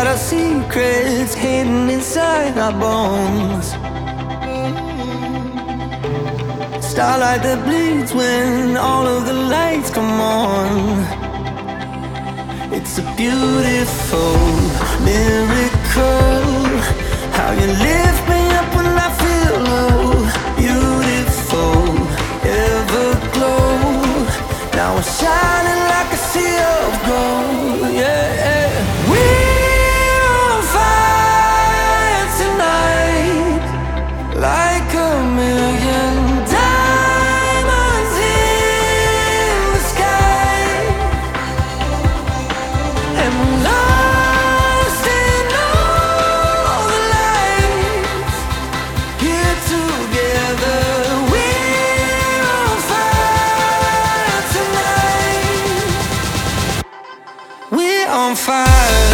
got our secrets hidden inside our bones. Starlight that bleeds when all of the lights come on. It's a beautiful miracle how you lift me up when I feel low. Beautiful everglow. Now we're shining like a sea of gold. Yeah, we're on fire tonight, like a million diamonds in the sky. And we're lost in all the lights here together. We're on fire tonight. We're on fire.